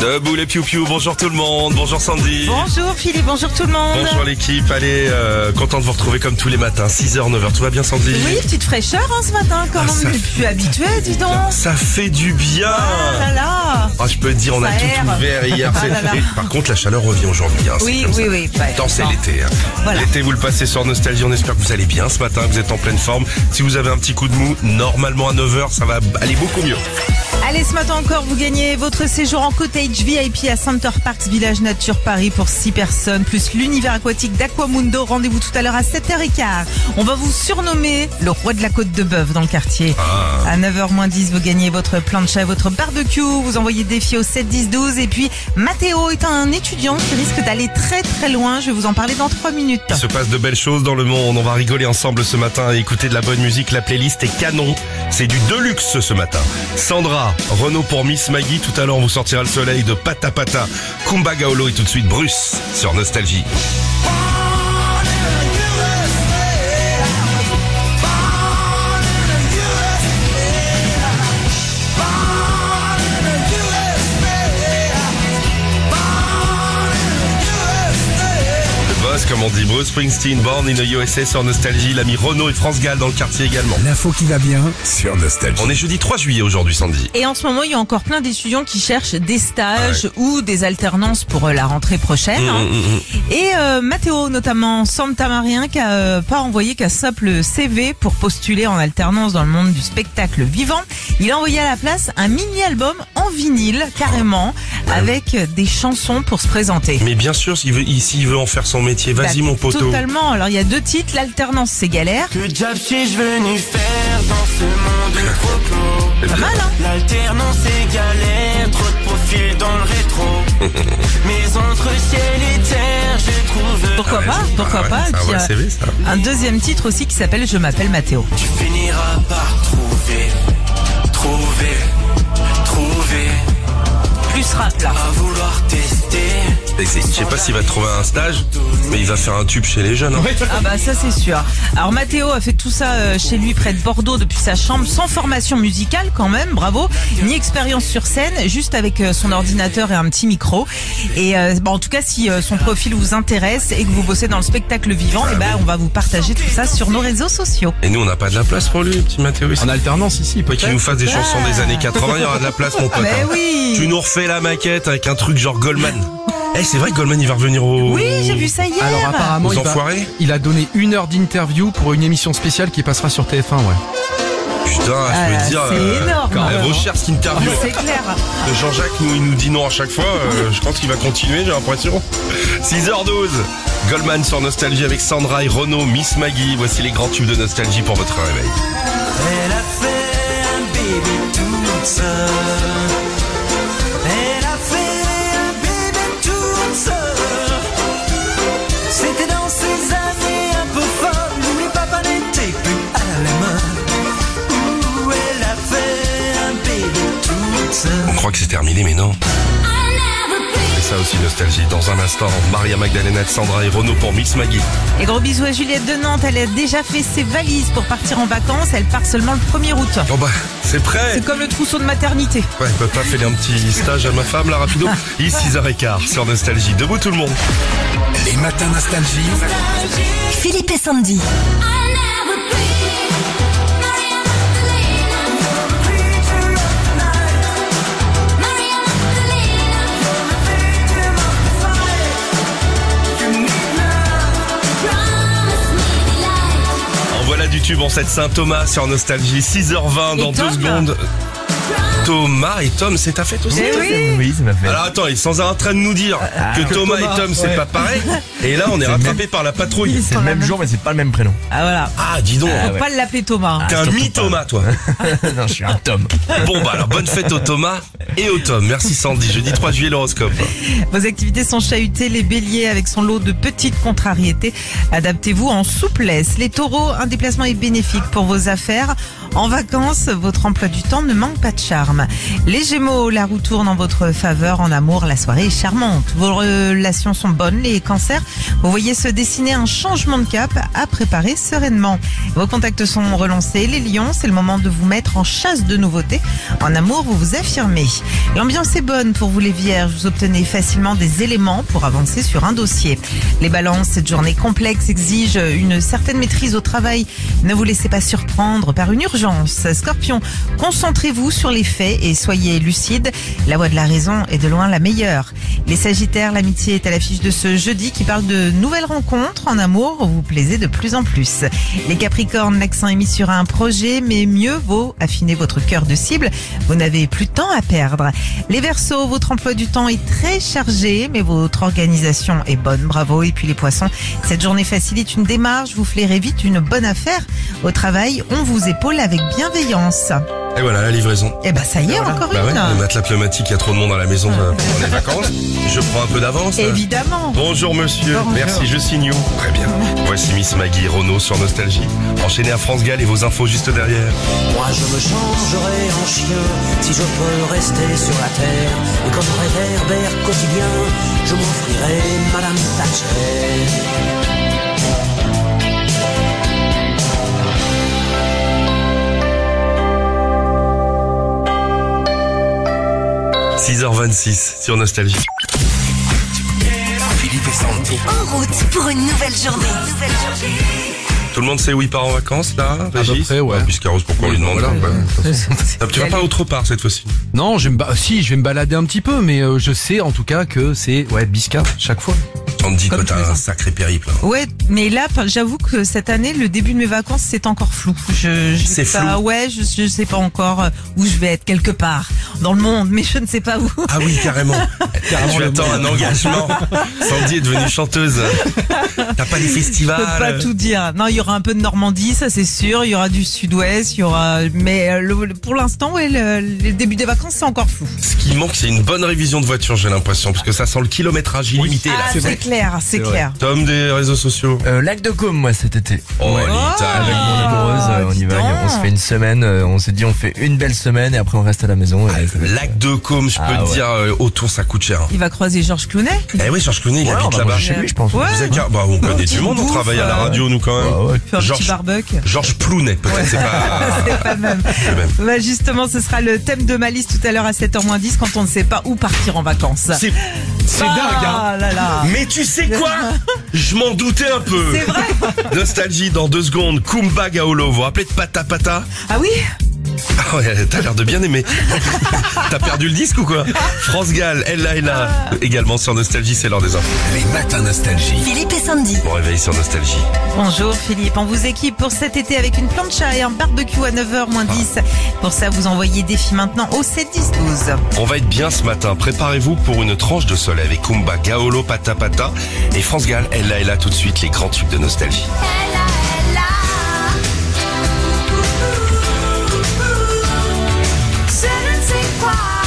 Debout les piou-piou, bonjour tout le monde, bonjour Sandy. Bonjour Philippe, bonjour tout le monde. Bonjour l'équipe, allez, content de vous retrouver comme tous les matins, 6h, 9h, tout va bien Sandy? Oui, petite fraîcheur ce matin, quand même, je suis plus habitué, dis donc. Ça fait du bien. Ah là là. Ah, je peux te dire, on a Ça tout aère. ouvert hier. Ah là là. Et, par contre, la chaleur revient aujourd'hui. Hein, Oui, c'est comme oui, ça. oui. Tant c'est Non. l'été. Hein. Voilà. L'été, vous le passez sur Nostalgie. On espère que vous allez bien ce matin, que vous êtes en pleine forme. Si vous avez un petit coup de mou, normalement à 9h, ça va aller beaucoup mieux. Allez, ce matin encore, vous gagnez votre séjour en cottage VIP à Center Parks Village Nature Paris pour 6 personnes, plus l'univers aquatique d'Aquamundo. Rendez-vous tout à l'heure à 7h15. On va vous surnommer le roi de la côte de bœuf dans le quartier. À 9h-10, vous gagnez votre plancha et votre barbecue. Vous envoyez défi au 7-10-12. Et puis, Mathéo est un étudiant qui risque d'aller très très loin. Je vais vous en parler dans 3 minutes. Il se passe de belles choses dans le monde. On va rigoler ensemble ce matin et écouter de la bonne musique. La playlist est canon. C'est du deluxe ce matin. Sandra, Renaud pour Miss Maggie. Tout à l'heure, on vous sortira le soleil de Pata Pata. Kumba Gaolo et tout de suite Bruce sur Nostalgie. Comme on dit, Bruce Springsteen, Born in the USA sur Nostalgie, l'ami Renaud et France Gall dans le quartier également. L'info qui va bien sur Nostalgie. On est jeudi 3 juillet aujourd'hui, Sandy. Et en ce moment, il y a encore plein d'étudiants qui cherchent des stages ou des alternances pour la rentrée prochaine. Et Mathéo, notamment Santa Maria, qui a pas envoyé qu'un simple CV pour postuler en alternance dans le monde du spectacle vivant. Il a envoyé à la place un mini-album en vinyle, carrément, avec des chansons pour se présenter. Mais bien sûr, s'il veut en faire son métier, vas-y Bah, mon poteau. Totalement. Alors, il y a 2 titres. L'alternance, c'est galère. Que job suis-je venu faire dans ce monde trop clos? Pas mal, hein? L'alternance est galère, trop de profils dans le rétro. Mais entre ciel et terre, je trouve. Pourquoi pas? Pourquoi pas? Et Ça puis, envoie le CV, ça. un deuxième titre aussi qui s'appelle Je m'appelle Mathéo. Tu finiras par trouver. Plus rap, là. À vouloir tester. Je sais pas s'il va trouver un stage, mais il va faire un tube chez les jeunes. Hein. Ah bah ça c'est sûr. Alors Mathéo a fait tout ça chez lui près de Bordeaux depuis sa chambre, sans formation musicale quand même, bravo, ni expérience sur scène, juste avec son ordinateur et un petit micro. Et en tout cas si son profil vous intéresse et que vous bossez dans le spectacle vivant, on va vous partager tout ça sur nos réseaux sociaux. Et nous, on n'a pas de la place pour lui, petit Mathéo. En alternance ici, Qu'il peut-être. nous fasse des chansons des années 80, il y aura de la place, mon pote. Mais hein. oui. Tu nous refais la maquette avec un truc genre Goldman. C'est vrai que Goldman, il va revenir au... Oui, j'ai vu ça hier. Alors apparemment, Aux enfoirés. il a donné 1 heure d'interview pour une émission spéciale qui passera sur TF1, ouais. Putain, je peux te dire... c'est énorme. Elle vaut cher cette interview. C'est clair. De Jean-Jacques, il nous dit non à chaque fois. Je pense qu'il va continuer, j'ai l'impression. 6h12. Goldman sur Nostalgie avec Sandra et Renaud, Miss Maggie. Voici les grands tubes de Nostalgie pour votre réveil. Elle a fait un bébé toute seule. Elle a fait un bébé toute seule. C'était dans ces années un peu folles où les papas n'étaient plus à la main. Où elle a fait un bébé toute seule. On croit que c'est terminé, mais non. Et ça aussi, Nostalgie. Dans un instant, Maria Magdalena, Sandra et Renaud pour Miss Maggie. Et gros bisous à Juliette de Nantes, elle a déjà fait ses valises pour partir en vacances, elle part seulement le 1er août. Oh bah, c'est prêt. C'est comme le trousseau de maternité. Ouais, peut pas faire un petit stage à ma femme, là, rapido. Il est 6h15 sur Nostalgie. Debout tout le monde. Les matins Nostalgie. Philippe et Sandy. En voilà du tube en cette Saint-Thomas sur Nostalgie. 6h20 dans Et 2 Tom. secondes. Thomas et Tom, c'est ta fête aussi? Eh oui. Oui, ça m'a fait. Alors attends, il est sans arrêt en train de nous dire que Thomas et Tom c'est ouais. pas pareil. Et là on est rattrapé par la patrouille. C'est le même jour, mais c'est pas le même prénom. Ah voilà. Ah dis donc, Faut pas l'appeler Thomas. t'es un mi-Thomas toi. Non, je suis un Tom. Bon bah alors bonne fête au Thomas et au Tom. Merci Sandy, jeudi 3 juillet l'horoscope. Vos activités sont chahutées, les béliers avec son lot de petites contrariétés. Adaptez-vous en souplesse. Les taureaux, un déplacement est bénéfique pour vos affaires. En vacances, votre emploi du temps ne manque pas de charme. Les Gémeaux, la roue tourne en votre faveur. En amour, la soirée est charmante. Vos relations sont bonnes. Les Cancers, vous voyez se dessiner un changement de cap à préparer sereinement. Vos contacts sont relancés. Les Lions, c'est le moment de vous mettre en chasse de nouveautés. En amour, vous vous affirmez. L'ambiance est bonne pour vous les Vierges. Vous obtenez facilement des éléments pour avancer sur un dossier. Les Balances, cette journée complexe exige une certaine maîtrise au travail. Ne vous laissez pas surprendre par une urgence. Scorpion, concentrez-vous sur les faits et soyez lucide. La voie de la raison est de loin la meilleure. Les Sagittaires, l'amitié est à l'affiche de ce jeudi qui parle de nouvelles rencontres. En amour, vous vous plaisez de plus en plus. Les Capricornes, l'accent est mis sur un projet, mais mieux vaut affiner votre cœur de cible. Vous n'avez plus de temps à perdre. Les Verseaux, votre emploi du temps est très chargé, mais votre organisation est bonne. Bravo. Et puis les Poissons, cette journée facilite une démarche. Vous flairez vite une bonne affaire. Au travail, on vous épaule avec bienveillance. Et voilà la livraison. Eh ben ça y est, encore Bah ouais, une. le matelas pneumatique, il y a trop de monde à la maison pendant les vacances. Je prends un peu d'avance. Évidemment. Bonjour monsieur, Bonjour. merci, je signe où? Très bien. Voici Miss Maggie et Renaud sur Nostalgie. Enchaînez à France Gall et vos infos juste derrière. Moi je me changerai en chien si je peux rester sur la terre. Et comme réverbère quotidien, je m'offrirai Madame Thatcher. 6h26 sur Nostalgie. Philippe et Sandy. En route pour une nouvelle journée. Tout le monde sait où il part en vacances là, Régis? près, ouais. Puisqu'Arrose, pourquoi on lui demande? Voilà, Ah, tu vas pas autre part cette fois-ci? Non, si, je vais me balader un petit peu, mais je sais en tout cas que c'est Biscard chaque fois. On te dit que Comme tous les t'as un ans. sacré périple. Hein. Ouais, mais là, j'avoue que cette année, le début de mes vacances, c'est encore flou. Je C'est sais pas, flou. ouais, je sais pas encore où je vais être, quelque part dans le monde, mais je ne sais pas où. Ah oui, carrément. Tu attends un engagement. Sandy est devenue chanteuse. T'as pas des Je festivals? peux pas tout dire. Non, il y aura un peu de Normandie, ça c'est sûr. Il y aura du Sud-Ouest, il y aura. Mais pour l'instant, ouais, le début des vacances, c'est encore flou. Ce qui manque, c'est une bonne révision de voiture, j'ai l'impression, parce que ça sent le kilométrage illimité là. Ah, c'est clair, c'est clair. Tom des réseaux sociaux. Lac de Côme, moi, cet été. Oh, Ouais. l'Italie. Avec mon amoureuse, on y dis va, donc. on se fait une semaine, on s'est dit on fait une belle semaine et après on reste à la maison. Et ça va être- Lac de Côme, je peux Ah te ouais. dire, autour ça coûte cher. Il va croiser Georges Clooney. Eh oui, Georges Clooney, il Ouais, on habite va là-bas. manger chez lui, je pense. Ouais. Vous êtes bah, on connaît petit du monde, on bouffe, travaille à la radio nous quand même. Ah ouais. Faire un petit Georges barbecue. Georges Plounet, peut-être, c'est pas C'est pas le même. le même. Bah justement, ce sera le thème de ma liste tout à l'heure à 7h10 quand on ne sait pas où partir en vacances. C'est dingue, hein. Ah là là. Mais tu sais quoi? Je m'en doutais un peu. C'est vrai. Nostalgie dans 2 secondes. Kumba Gaolo. Vous vous rappelez de Pata Pata? Ah oui. Ah ouais, t'as l'air de bien aimer. T'as perdu le disque ou quoi? France Gall, elle là. Également sur Nostalgie, c'est l'heure des infos. Les matins Nostalgie. Philippe et Sandy. Bon réveil sur Nostalgie. Bonjour Philippe, on vous équipe pour cet été avec une plancha et un barbecue à 9h moins 10. Pour ça, vous envoyez défi maintenant au 7 10 12. On va être bien ce matin. Préparez-vous pour une tranche de soleil avec Kumba Gaolo, Pata Pata et France Gall, elle là tout de suite les grands tubes de Nostalgie. Je ne sais quoi.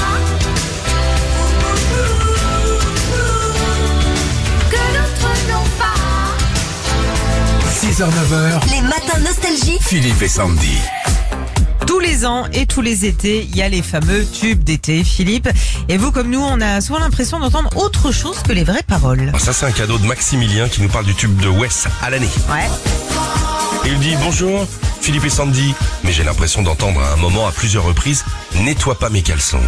6h-9h, Les matins Nostalgie. Philippe et Sandy. Tous les ans et tous les étés, il y a les fameux tubes d'été, Philippe. Et vous, comme nous, on a souvent l'impression d'entendre autre chose que les vraies paroles. Alors ça c'est un cadeau de Maximilien qui nous parle du tube de Wes à l'année. Ouais. Et il dit bonjour Philippe et Sandy, mais j'ai l'impression d'entendre à un moment à plusieurs reprises nettoie pas mes caleçons.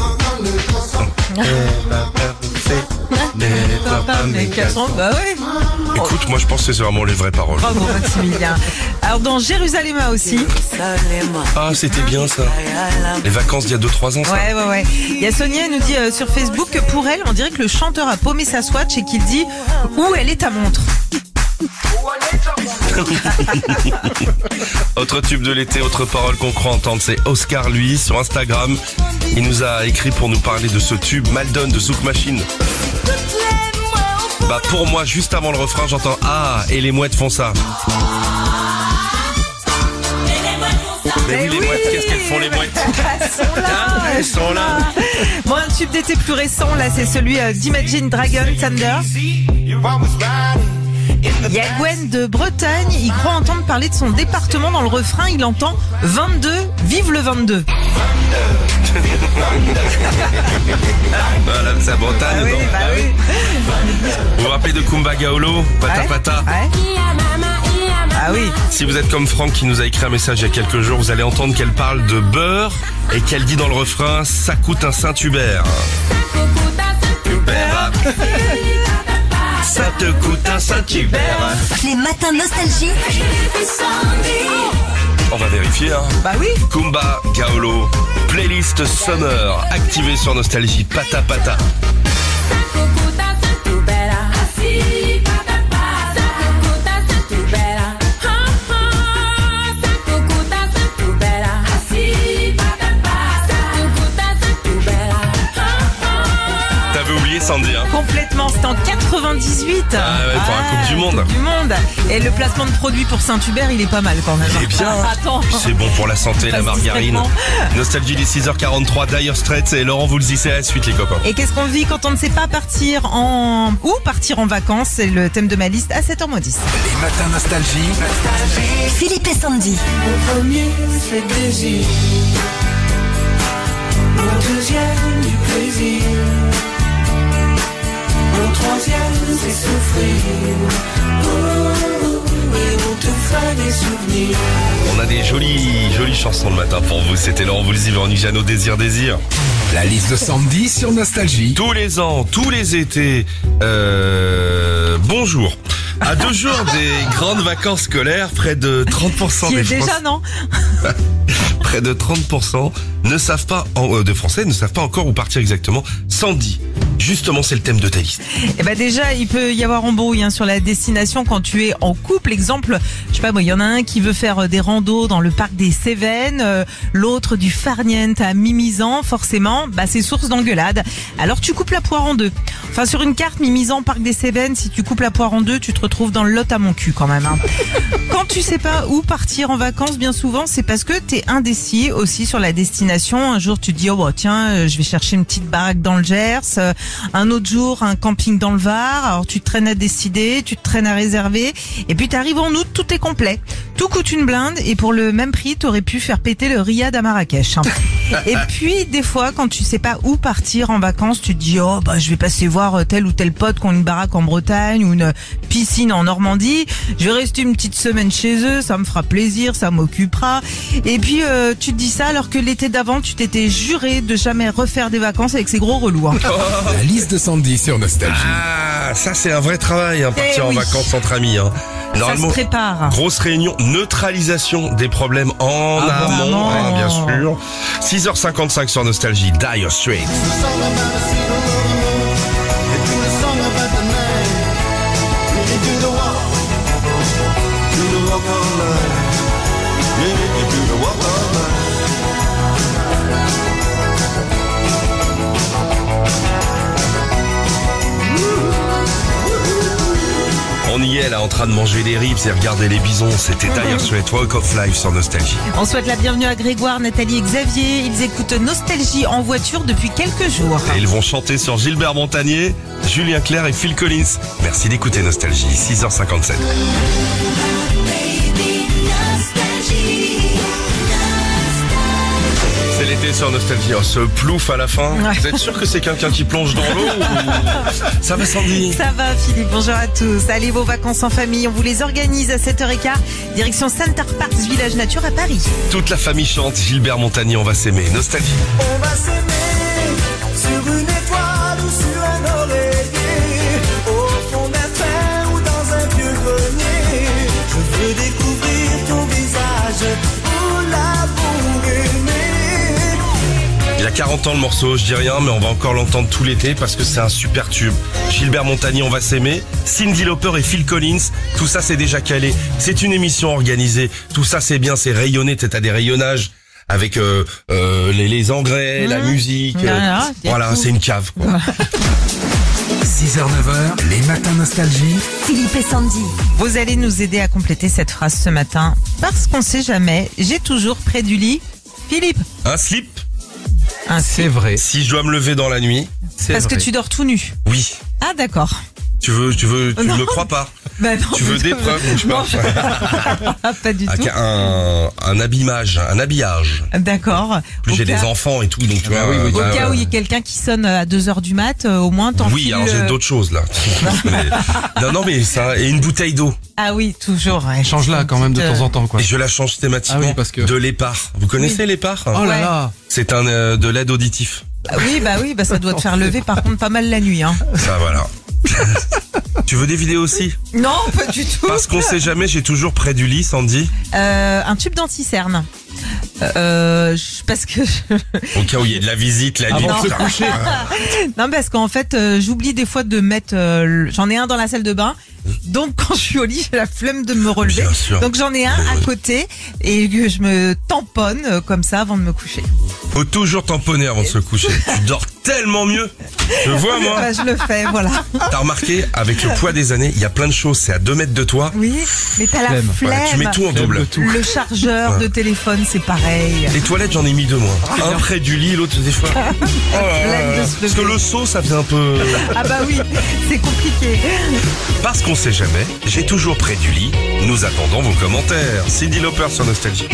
Bah ouais. Écoute, moi je pense que c'est vraiment les vraies paroles. Bravo Maximilien. Alors dans Jérusalem aussi. Ah c'était bien ça. Les vacances d'il y a 2-3 ans ça. Ouais. Il y a Sonia, elle nous dit sur Facebook que pour elle, on dirait que le chanteur a paumé sa Swatch et qu'il dit où elle est ta montre. Autre tube de l'été, autre parole qu'on croit entendre, c'est Oscar lui sur Instagram. Il nous a écrit pour nous parler de ce tube Maldon de Zouk Machine. Bah pour moi, juste avant le refrain, j'entends ah et les mouettes font ça. Mais oui, les mouettes, qu'est-ce qu'elles font les mouettes? Elles sont là. Elles sont là. Bon, un tube d'été plus récent, là, c'est celui d'Imagine Dragon Thunder. Il y a Gwen de Bretagne, il croit entendre parler de son département dans le refrain, il entend 22, vive le 22. Voilà, c'est à Bretagne. oui, non bah oui. Vous vous rappelez de Kumba Gaolo, Pata Ouais. Pata? Ouais. Ah oui. Si vous êtes comme Franck qui nous a écrit un message il y a quelques jours, vous allez entendre qu'elle parle de beurre et qu'elle dit dans le refrain « ça coûte un Saint-Hubert ». Hubert, ça te coûte un Saint-Hubert. Les matins nostalgie. On va vérifier, hein. Bah oui. Kumba Gaolo, playlist Summer, activée sur Nostalgie, Pata Pata. T'avais oublié Sandy, hein? Complètement, c'était en 98. Ah ouais, pour la Coupe du Monde. Coupe du Monde. Et le placement de produit pour Saint-Hubert, il est pas mal quand même. Il est bien. Attends. C'est bon pour la santé, la Passe margarine. discrètement. Nostalgie des 6h43, Dire Straits et Laurent vous le disait à la suite les copains. Et qu'est-ce qu'on vit quand on ne sait pas partir en vacances? C'est le thème de ma liste à 7h10. Les matins nostalgie. Philippe et Sandy. Mon premier, c'est désir. Mon deuxième, du plaisir. Mon troisième, c'est souffrir. Et on te fera des souvenirs. On a des jolies chansons le matin pour vous. C'était Laurent Voulzy, Véronique Jeannot, Désir. La liste de Sandy sur Nostalgie. Tous les ans, tous les étés, bonjour. À 2 jours des grandes vacances scolaires, près de 30% Qui des est déjà, Français, non? près de 30% de Français ne savent pas encore où partir exactement. Sandy, justement, c'est le thème de ta liste. Eh ben déjà, il peut y avoir embrouille sur la destination quand tu es en couple. Exemple, je sais pas moi, il y en a un qui veut faire des randos dans le parc des Cévennes, l'autre du Farniente à Mimizan. Forcément, c'est source d'engueulade. Alors tu coupes la poire en deux. Enfin, sur une carte Mimizan, parc des Cévennes, si tu coupes la poire en deux, tu te retrouves dans le Lot à mon cul quand même. Quand tu sais pas où partir en vacances, bien souvent, c'est parce que t'es indécis aussi sur la destination. Un jour, tu te dis, tiens, je vais chercher une petite baraque dans le Gers. Un autre jour, un camping dans le Var. Alors, tu te traînes à décider, tu te traînes à réserver. Et puis, t'arrives en août, tout est complet. Tout coûte une blinde et pour le même prix, t'aurais pu faire péter le Riyad à Marrakech. Et puis, des fois, quand tu sais pas où partir en vacances, tu te dis, je vais passer voir tel ou tel pote qui ont une baraque en Bretagne ou une piscine en Normandie. Je vais rester une petite semaine chez eux, ça me fera plaisir, ça m'occupera. Et puis, tu te dis ça alors que l'été d'avant, tu t'étais juré de jamais refaire des vacances avec ces gros relous. La liste de Sandy sur Nostalgie. Ah, ça c'est un vrai travail, partir en oui. vacances entre amis. Normalement, Ça se prépare. grosse réunion, neutralisation des problèmes en amont, vraiment. bien sûr. 6h55 sur Nostalgie, Dire Straits. On y est là en train de manger des ribs et regarder les bisons. C'était Dire Straits, Walk of Life sur Nostalgie. On souhaite la bienvenue à Grégoire, Nathalie et Xavier. Ils écoutent Nostalgie en voiture depuis quelques jours. Et ils vont chanter sur Gilbert Montagnier, Julien Clerc et Phil Collins. Merci d'écouter Nostalgie, 6h57. C'est l'été sur Nostalgie. Ce plouf à la fin. Ouais. Vous êtes sûr que c'est quelqu'un qui plonge dans l'eau ou... Ça va Sandy? Ça va Philippe, bonjour à tous. Allez, vos vacances en famille, on vous les organise à 7h15. Direction Center Parks Village Nature à Paris. Toute la famille chante Gilbert Montagnier, on va s'aimer. Nostalgie. On va s'aimer sur une étoile ou sur un oreiller, au fond d'un train ou dans un vieux grenier. Je veux découvrir ton visage pour l'amour aimé. Il a 40 ans le morceau, je dis rien, mais on va encore l'entendre tout l'été parce que c'est un super tube. Gilbert Montagnier, on va s'aimer. Cyndi Lauper et Phil Collins, tout ça c'est déjà calé. C'est une émission organisée, tout ça c'est bien, c'est rayonné, t'as des rayonnages avec les engrais, la musique. Voilà, c'est une cave, quoi. 6h, 9h, les matins Nostalgie. Philippe et Sandy. Vous allez nous aider à compléter cette phrase ce matin. Parce qu'on sait jamais, j'ai toujours près du lit Philippe. Un slip, C'est vrai. si je dois me lever dans la nuit, C'est Parce vrai. que tu dors tout nu. oui. Ah d'accord. Tu ne Non. me crois pas. Bah non, Tu veux des preuves ou je Non, parle pas du tout. un habillage. D'accord. Plus Au j'ai cas- des enfants et tout, donc tu vois. Au cas où il y a quelqu'un qui sonne à 2h du mat, au moins t'enfiles. Oui, alors j'ai d'autres choses là. Non, mais ça, et une bouteille d'eau. Ah oui, toujours. Ouais. Change-la quand même de temps en temps, quoi. Et je la change systématiquement Ah oui, parce que- de l'épar. Vous connaissez l'épar? Oh là Ouais. là. C'est un de l'aide auditif. Oui, ça doit te faire lever par contre pas mal la nuit. Hein. Ça, voilà. Tu veux des vidéos aussi? Non, pas du tout. Parce qu'on sait jamais, j'ai toujours près du lit, Sandy. Un tube d'anti-cerne. Parce que Au cas où il y a de la visite la nuit. Avant de se coucher. non, parce qu'en fait j'oublie des fois de mettre j'en ai un dans la salle de bain, donc quand je suis au lit j'ai la flemme de me relever, Bien sûr. donc j'en ai un à côté et que je me tamponne comme ça avant de me coucher. Faut toujours tamponner avant de se coucher. Tu dors tellement mieux. Je vois moi. Bah, je le fais, voilà. T'as remarqué, avec le poids des années, il y a plein de choses. C'est à 2 mètres de toi. Oui, mais t'as la Flemme. flemme. Ouais, tu mets tout en double. Le chargeur de téléphone, c'est pareil. Les toilettes, j'en ai mis 2 moi. Un près du lit, l'autre des fois. Oh là là. de se Parce que lever. le seau, ça faisait un peu. Ah bah oui, c'est compliqué. Parce qu'on sait jamais, j'ai toujours près du lit. Nous attendons vos commentaires. Cyndi Lauper sur Nostalgie.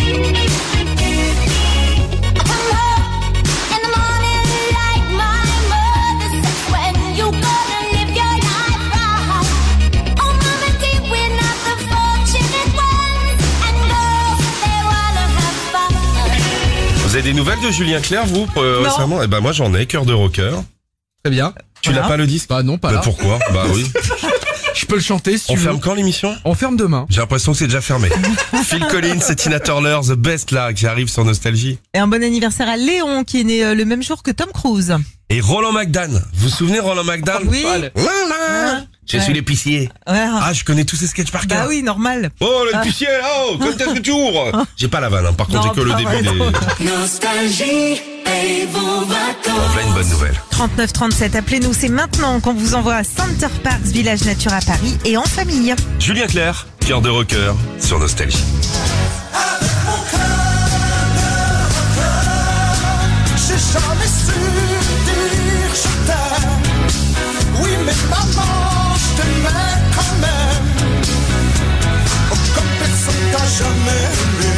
Vous avez des nouvelles de Julien Clerc, vous, récemment? Eh ben moi j'en ai, cœur de rocker. Très bien. Tu Voilà. l'as pas le disque? Bah non, pas Bah là. pourquoi? Bah oui. Je peux le chanter si On tu veux. ferme quand l'émission? On ferme demain. J'ai l'impression que c'est déjà fermé. Phil Collins et Tina Turner, The Best là, qui arrive sur Nostalgie. Et un bon anniversaire à Léon qui est né le même jour que Tom Cruise. Et Roland McDan. Vous vous souvenez Roland McDan? Oui. Allez. Je suis l'épicier. Ouais. Ah, je connais tous ces sketchs par cœur. Bah oui, normal. Oh, l'épicier, oh, quand est-ce que tu ouvres? J'ai pas la vanne, hein. Par contre, Non, j'ai que le pas début vraiment. des... Nostalgie et vos vacances. Voilà une bonne nouvelle. 3937, appelez-nous, c'est maintenant qu'on vous envoie à Center Parks, Village Nature à Paris et en famille. Julien Clerc, cœur de rocker, sur Nostalgie. J'ai jamais su dire je t'aime. Oui, mais maman, je t'aimais quand même. Oh, comme personne t'a jamais aimé.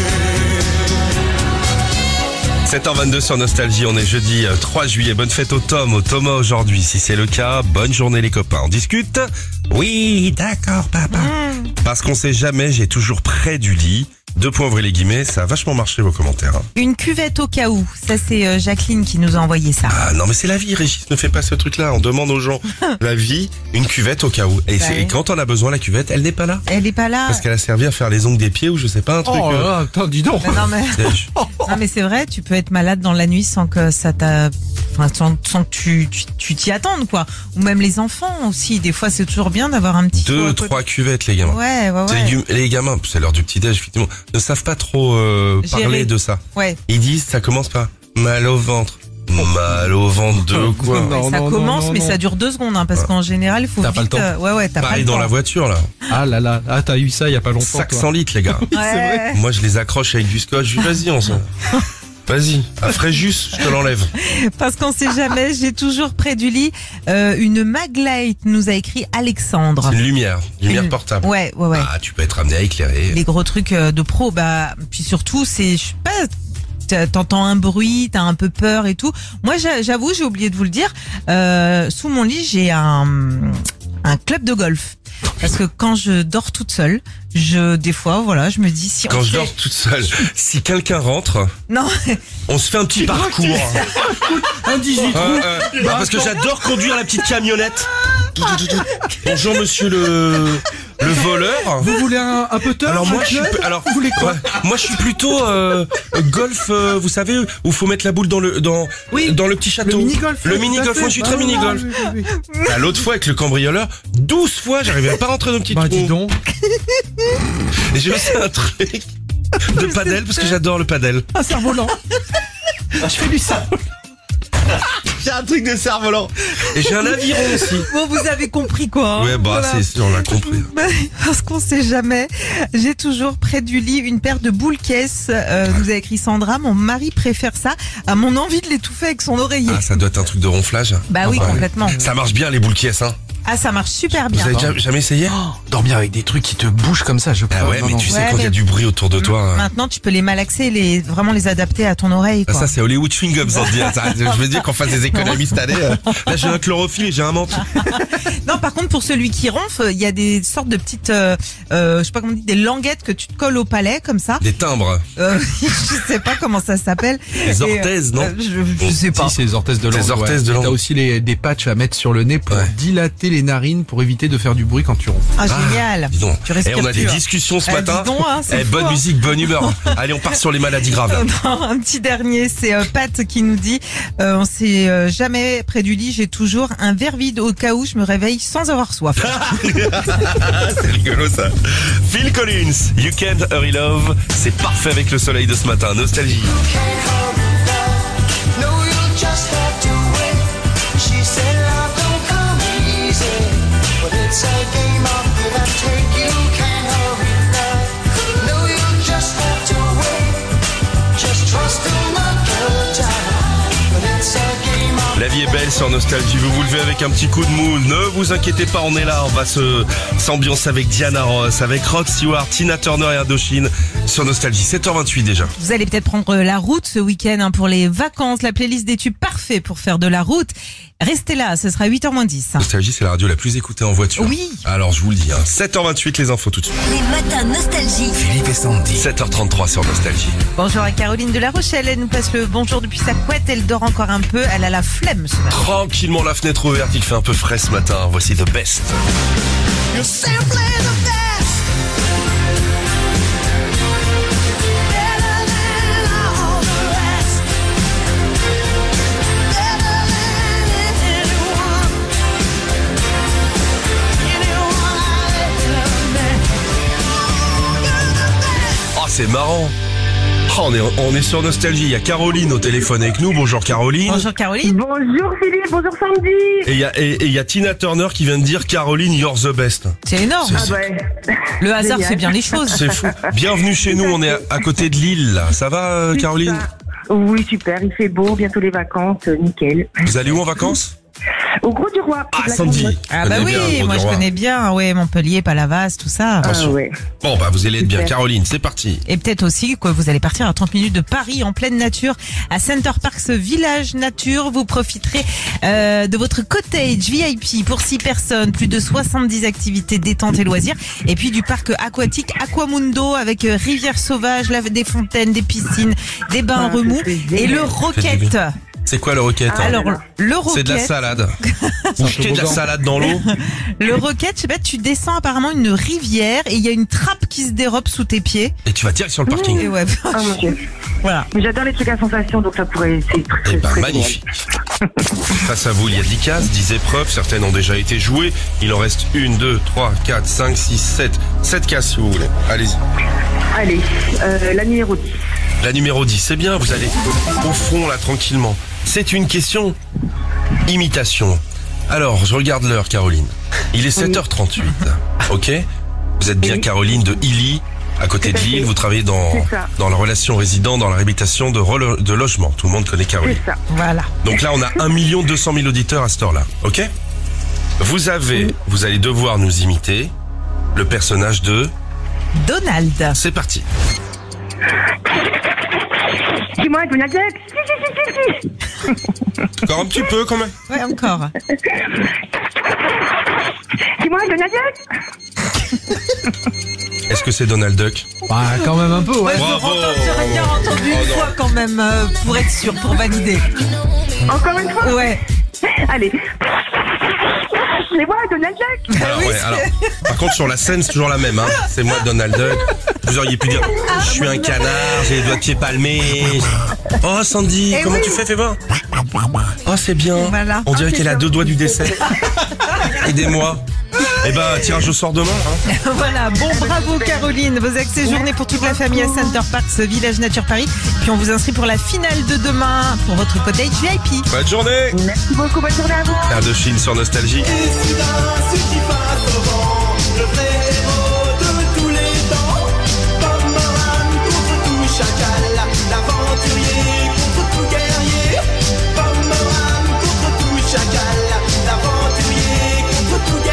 7h22 sur Nostalgie, on est jeudi 3 juillet. Bonne fête au Thomas aujourd'hui. Si c'est le cas, bonne journée les copains. On discute? Oui, d'accord papa. Parce qu'on sait jamais, j'ai toujours près du lit. 2 points, ouvrez les guillemets, ça a vachement marché vos commentaires. Hein. Une cuvette au cas où, ça c'est Jacqueline qui nous a envoyé ça. Ah non mais c'est la vie, Régis, ne fais pas ce truc-là. On demande aux gens la vie, une cuvette au cas où. Et, Ouais. et quand on a besoin la cuvette, elle n'est pas là. Elle est pas là. Parce qu'elle a servi à faire les ongles des pieds ou je sais pas, un truc. Oh là là, attends, dis donc. Mais non, mais... Dèche. non mais c'est vrai, tu peux être malade dans la nuit sans que ça t'a... Enfin, sans que tu t'y attendes quoi. Ou même les enfants aussi, des fois c'est toujours bien d'avoir un petit... 2, 3 cuvettes les gamins. Ouais. Les gamins, c'est l'heure du petit-déj, effectivement, ne savent pas trop parler Gérer. de ça. Ouais. Ils disent, ça commence par mal au ventre. Mal au ventre de quoi? Non, ça non, commence, non, mais non. ça dure 2 secondes, hein, parce qu'en général, il faut T'as vite... pas le temps. Ouais, t'as pas Pareil le dans temps. la voiture, là. Ah là là, ah t'as eu ça il y a pas longtemps. Sac toi. 100 litres, les gars. Ouais. Moi, je les accroche avec du scotch. Je dis, vas-y, on s'en... Vas-y, à Fréjus, je te l'enlève. Parce qu'on sait jamais, j'ai toujours près du lit une Maglite, nous a écrit Alexandre. C'est une lumière Une- portable. Ouais. Ah, tu peux être amené à éclairer. Les gros trucs de pro, bah, puis surtout, c'est, je sais pas, t'entends un bruit, t'as un peu peur et tout. Moi, j'avoue, j'ai oublié de vous le dire, sous mon lit, j'ai un club de golf. Parce que quand je dors toute seule, des fois, voilà, je me dis si Quand on je fait- dors toute seule, si quelqu'un rentre, Non, on se fait un petit parcours. Un 18 trous. Parce que j'adore conduire la petite camionnette. Bonjour monsieur le voleur. Vous voulez un putter? Alors moi un je suis club alors Vous voulez quoi? ouais, moi je suis plutôt golf, vous savez où faut mettre la boule dans le petit château. Le mini-golf. Le mini-golf, moi je suis très mini-golf. Ah, l'autre fois avec le cambrioleur, 12 fois j'arrivais à pas rentrer dans le petit Bah trou. dis donc. Et j'ai aussi un truc de padel parce que j'adore le padel. Un cerf-volant. Je fais du cerf. J'ai un truc de cerf-volant. Et j'ai un aviron aussi. bon, vous avez compris quoi. hein. Ouais bah Voilà. c'est sûr, on l'a compris. Parce qu'on sait jamais. J'ai toujours près du lit une paire de boules caisses. Nous a écrit Sandra. Mon mari préfère ça à mon envie de l'étouffer avec son oreiller. Ah ça doit être un truc de ronflage. Bah oui, Ouais. complètement. Ça marche bien les boules qui hein. Ah, ça marche super Vous bien. avez jamais essayé? Dormir avec des trucs qui te bougent comme ça, je crois. Ah ouais, Non, mais non. tu sais Ouais, quand il y a mais- du bruit autour de toi. hein. Maintenant, tu peux les malaxer, vraiment les adapter à ton oreille, Ah, quoi. ça c'est Hollywood Chewing-Gum, ça se dit. Ça, je veux dire qu'on fasse des économies cette année. Là j'ai un chlorophylle et j'ai un menton. Non, par contre, pour celui qui ronfle, il y a des sortes de petites, je sais pas comment on dit, des languettes que tu te colles au palais, comme ça. Des timbres. Je sais pas comment ça s'appelle. Des Et, orthèses, non? Je sais pas. Si, c'est les orthèses de langue. Les orthèses de Et langue. T'as aussi des patchs à mettre sur le nez pour Ouais. dilater les narines pour éviter de faire du bruit quand tu ronfles. Ah, génial. Dis donc. Tu respires Et on a des plus, hein. discussions ce Eh, matin. dis donc, hein, c'est fou, Bonne hein. musique, bonne humeur. Allez, on part sur les maladies graves. Non, un petit dernier, c'est Pat qui nous dit on s'est jamais près du lit, j'ai toujours un verre vide au cas où je me réveille sans avoir soif. C'est rigolo ça. Phil Collins, You Can't Hurry Love. C'est parfait avec le soleil de ce matin. Nostalgie. No, you'll just have to wait. She said love don't come easy, but it's a game of give and take. You can't hurry love. No, you'll just have to wait. Just trust in the good time, but it's a game of. La vie est belle sur Nostalgie. Vous vous levez avec un petit coup de mou. Ne vous inquiétez pas, on est là. On va s'ambiance avec Diana Ross, avec Rod Stewart, Tina Turner et Indochine sur Nostalgie. 7h28 déjà. Vous allez peut-être prendre la route ce week-end pour les vacances. La playlist des tubes parfait pour faire de la route. Restez là, ce sera 8h moins 10. Nostalgie, c'est la radio la plus écoutée en voiture. Oui. Alors je vous le dis, 7h28, les infos tout de suite. Les matins nostalgie. Philippe et Sandy. 7h33 sur Nostalgie. Bonjour à Caroline de La Rochelle. Elle nous passe le bonjour depuis sa couette. Elle dort encore un peu. Elle a la flemme ce matin. Tranquillement, la fenêtre ouverte, il fait un peu frais ce matin. Voici The Best. You're simply the best. Better than all the rest. Better than anyone. Anyone I've ever met. You're the best. Oh, c'est marrant. Oh, on est sur Nostalgie. Il y a Caroline au téléphone avec nous. Bonjour Caroline. Bonjour Caroline. Bonjour Philippe, bonjour Sandy. Et il y a Tina Turner qui vient de dire Caroline, you're the best. C'est énorme. C'est- Ouais. Le hasard Génial. fait bien les choses. C'est fou. Bienvenue chez nous. On est à côté de Lille. Là. Ça va, Caroline? Oui, super, il fait beau, bientôt les vacances, nickel. Vous allez où en vacances? Au Gros du Roi. Ah, près de la Sandy. Grande-Motte. Ah bah Connais oui, bien, Gros moi du je Roi. connais bien, ouais, Montpellier, Palavas, tout ça. Ah ouais. Bon, bah vous allez être bien. Super. Caroline, c'est parti. Et peut-être aussi que vous allez partir à 30 minutes de Paris en pleine nature à Center Parks Village Nature. Vous profiterez de votre cottage VIP pour 6 personnes, plus de 70 activités détente et loisirs. Et puis du parc aquatique Aquamundo avec rivière sauvage, des fontaines, des piscines, des bains Ah, remous c'est et le génial. roquette. C'est quoi le roquette? Alors le C'est de la roquette, salade. Vous jetez de la salade dans l'eau. le roquette, je sais pas, tu descends apparemment une rivière et il y a une trappe qui se dérobe sous tes pieds. Et tu vas direct sur le parking. Et ouais, Ah mon Dieu. voilà. Mais j'adore les trucs à sensation, donc ça pourrait, c'est très, Eh ben, très magnifique. Face à vous, il y a 10 cases, 10 épreuves. Certaines ont déjà été jouées. Il en reste 1, 2, 3, 4, 5, 6, 7. 7 cases si vous voulez. Allez-y. génial. Allez, la numéro 10. La numéro 10, c'est bien. Vous allez au fond, là, tranquillement. C'est une question imitation. Alors, je regarde l'heure, Caroline. Il est 7h38. Ok? Vous êtes bien Oui. Caroline de Illy, à côté de Tout à Lille. fait. Vous travaillez dans C'est ça. la relation résident, dans la réhabilitation de logement. Tout le monde connaît Caroline. C'est ça. Voilà. Donc là, on a 1 200 000 auditeurs à cette heure-là. Ok? Vous allez devoir nous imiter le personnage de... Donald. C'est parti. Dis-moi, Donald Duck. Si. Encore un petit peu quand même. Ouais, encore. Dis-moi, Donald Duck. Est-ce que c'est Donald Duck? Bah, quand même un peu, ouais. Bravo. J'aurais bien entendu une fois quand même, pour être sûr, pour valider. Encore une fois. Ouais. Allez. C'est moi, Donald Duck. Alors, oui, ouais, c'est- alors, par contre, sur la scène, c'est toujours la même. Hein. C'est moi, Donald Duck. Vous auriez pu dire, je suis un canard, j'ai les doigts de pied palmés. Oh, Sandy, Eh comment oui. tu fais voir. Oh, c'est bien. Voilà. On dirait Ah, qu'elle a c'est 2 ça. doigts du décès. Aidez-moi. Eh ben, tirage au sort demain. Hein. Voilà, bon bravo Caroline. Vos accès journée pour toute la famille à Center Parks Village Nature Paris. Puis on vous inscrit pour la finale de demain pour votre cottage VIP. Bonne journée. Merci beaucoup, bonne journée à vous. Indochine sur Nostalgie. Le vrai héros de tous les temps. Bomberman contre tout chacal. L'aventurier contre tout guerrier. Bomberman contre tout chacal. L'aventurier contre tout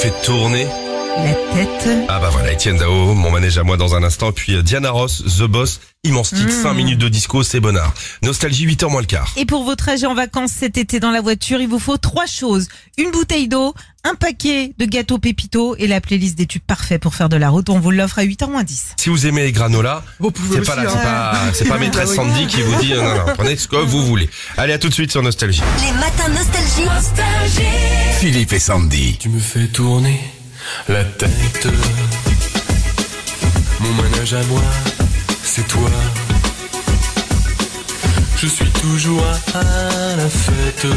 fait tourner. La tête. Ah bah voilà, Etienne Dao, mon manège à moi dans un instant. Puis Diana Ross, The Boss, immense titre, 5 minutes de disco, c'est bonnard. Nostalgie, 8h moins le quart. Et pour vos trajets en vacances cet été dans la voiture, il vous faut 3 choses. Une bouteille d'eau, un paquet de gâteaux Pépito et la playlist des tubes parfaits pour faire de la route. On vous l'offre à 8h moins 10. Si vous aimez les granolas, Vous pouvez c'est pas, aussi, c'est pas maîtresse Sandy qui vous dit non, prenez ce que vous voulez. Allez, à tout de suite sur Nostalgie. Les matins nostalgie. Philippe et Sandy. Tu me fais tourner la tête. Mon manège à moi, c'est toi. Je suis toujours à la fête.